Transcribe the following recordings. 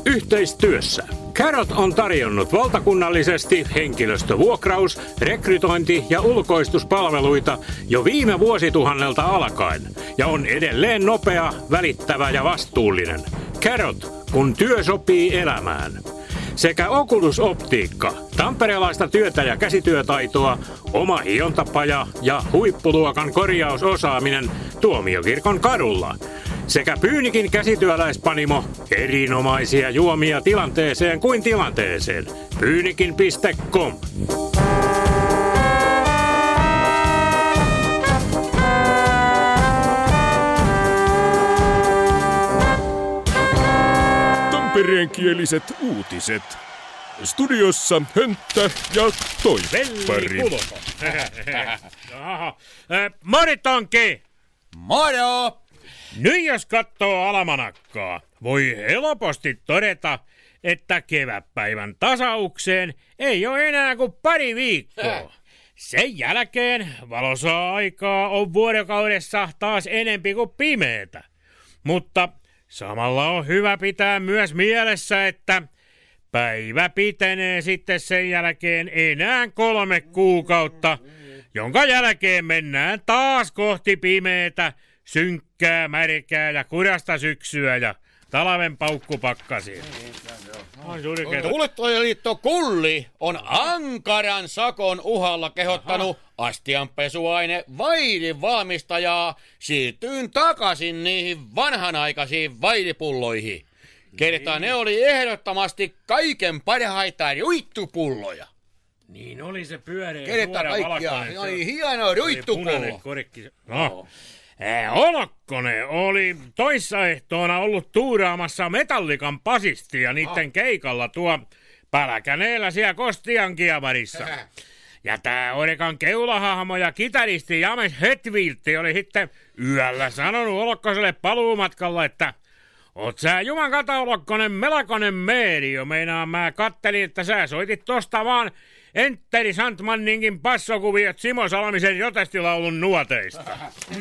Yhteistyössä Carrot on tarjonnut valtakunnallisesti henkilöstövuokraus, rekrytointi- ja ulkoistuspalveluita jo viime vuosituhannelta alkaen ja on edelleen nopea, välittävä ja vastuullinen. Carrot, kun työ sopii elämään. Sekä Oculus Optiikka, tamperelaista työtä ja käsityötaitoa, oma hiontapaja ja huippuluokan korjausosaaminen Tuomiokirkon kadulla. Sekä Pyynikin käsityöläispanimo, erinomaisia juomia tilanteeseen kuin tilanteeseen. Pyynikin.com. Tampereenkieliset uutiset. Studiossa Hönttä ja Toippari. Moritonki! Moro! Nyt jos katsoo alamanakkaa, voi helposti todeta, että kevätpäivän tasaukseen ei ole enää kuin pari viikkoa. Sen jälkeen valoisaa aikaa on vuorokaudessa taas enempi kuin pimeätä. Mutta samalla on hyvä pitää myös mielessä, että päivä pitenee sitten sen jälkeen enää 3 kuukautta, jonka jälkeen mennään taas kohti pimeätä, synkkää, märkää ja kurasta syksyä ja talven paukkupakkasia. Kuluttajaliitto Kulli on ankaran sakon uhalla kehottanut astianpesuaine Vaidin valmistajaa siirtyyn takaisin niihin vanhanaikaisiin vaidipulloihin. Kerta ne oli ehdottomasti kaiken parhaita ruittupulloja. Niin oli se pyöreä Kerta kaikkiaan, se oli hieno ruittupullo. Olokkonen oli toissaehtoona ollut tuuraamassa Metallikan basistia niitten keikalla tuo Pälkäneellä siellä Kostiankievarissa. Ja tää Orekan keulahahmo ja kitaristi James Hetfield oli sitten yöllä sanonut Olokkoselle paluumatkalla, että oot sä juman kata Olokkonen melakonen meerio, meinaan mä kattelin, että sä soitit tosta vaan Enteri Sandmanninkin passokuviot Simo Salmisen jotestilaulun nuoteista.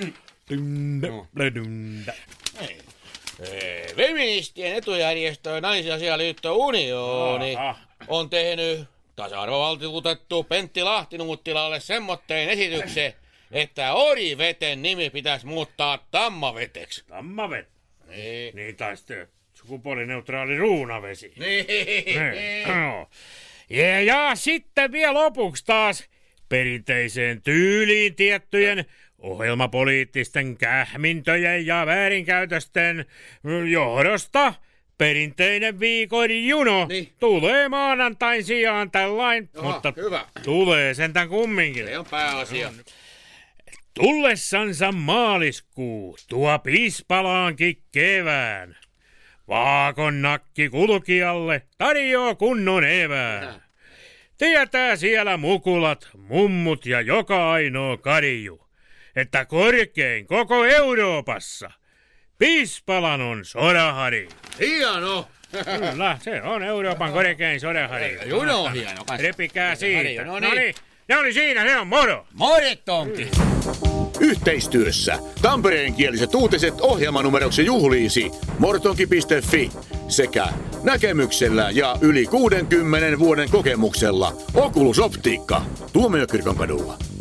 Feministien etujärjestö Naisasialiitto Unioni on tehnyt tasa-arvovaltuutettu Pentti Lahtinuuttilalle semmoitteen esityksen, että Oriveten nimi pitäisi muuttaa Tammaveteksi. Tammavet? Niin tai sitten sukupuolineutraali ruunavesi. No. Ja sitten vielä lopuksi taas perinteiseen tyyliin tiettyjen ohjelmapoliittisten kähmintöjen ja väärinkäytösten johdosta perinteinen viikon juno tulee maanantain sijaan tällain, mutta hyvä. Tulee sentään kumminkin. Se on pääasia. Tullessansa maaliskuu tuo piispalaankin kevään. Vaakon nakki kulkijalle tarjoaa kunnon evään. Tietää siellä mukulat, mummut ja joka ainoa karju, että korkein koko Euroopassa Piispalan on sodahari. Hieno! Kyllä, se on Euroopan korkein sodahari. Juno on hieno. Repikää siitä. No niin, ne oli siinä, se on moro. Morettonki! Yhteistyössä Tampereenkieliset uutiset ohjelmanumeroksi juhliisi mortonki.fi sekä näkemyksellä ja yli 60 vuoden kokemuksella Oculus Optiikka Tuomiokirkon kadulla.